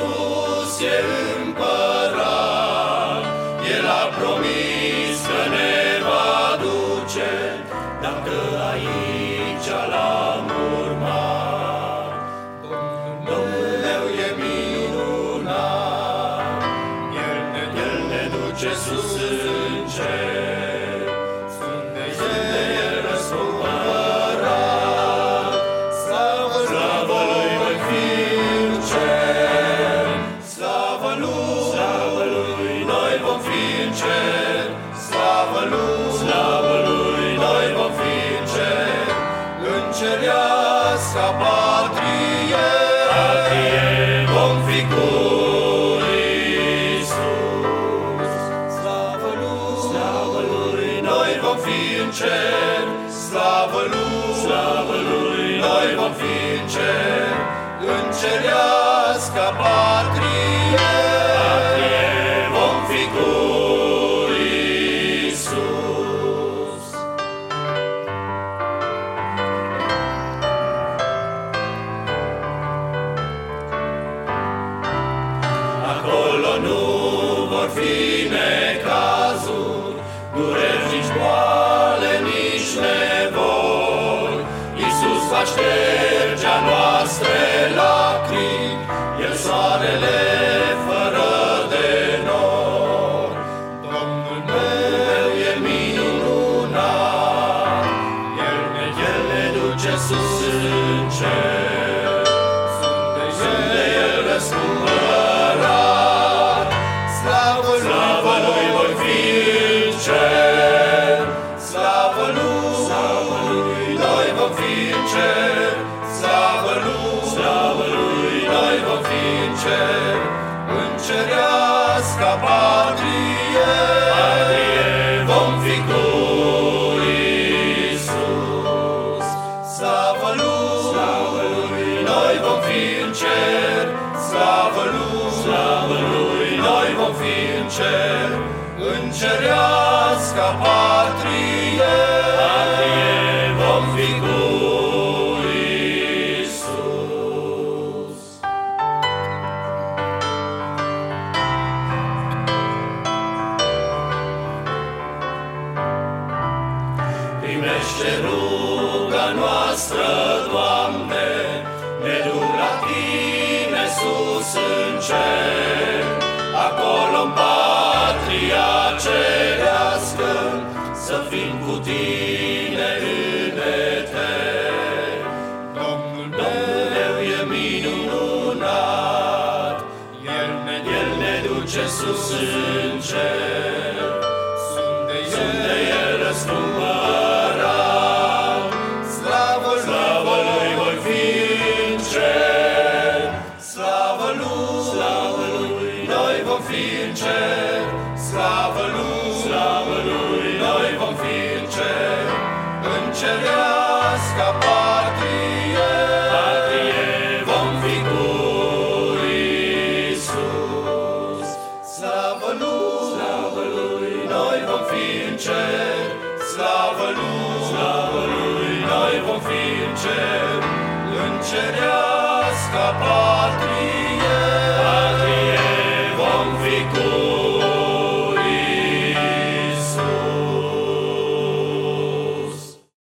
Iisus e împărat, El a promis că ne va duce, dacă aici l-am urmat. Domnul meu e minunat, El ne duce sus în cer. Sunt de El răscumpărat, slavă Lui voi fi în cer. Slavă Lui, noi vom fi în cer. Slavă Lui, noi vom fi în cer. În cerească patrie vom fi cu Iisus. Slavă Lui, noi vom fi în cer. Slavă Lui, noi vom fi în cer. În cerească patrie vom fi cu Iisus. Acolo nu vor fi necazuri, dureri, nici boale, nici nevoi. Iisus va șterge a noastre lacrimi, El soarele fără de nori. Domnul meu e minunat, El ne duce sus în cer. Sunt de El răscumpărat, slavă Lui voi fi în cer. Slavă Lui, noi vom fi în cer. Slavă Lui, noi vom fi în cer. În cerească patrie vom fi cu Iisus. Slavă Lui, noi vom fi în cer. Slavă Lui, noi vom fi în cer. În cerească patrie vom fi cu Iisus. Primește ruga noastră, Doamne, ne duc la Tine sus în cer. Acolo-n patria cerească, să fim cu Tine în eter. Domnul meu e minunat, El ne duce sus în cer. Sunt de El răscumpărat, slavă Lui voi fi în cer. Slavă Lui, noi vom fi în cer. Slavă Lui, noi vom fi în cer. În cerească patrie vom fi cu Iisus. Slavă Lui, noi vom fi în cer. Slavă Lui, noi vom fi în cer. În cerească patrie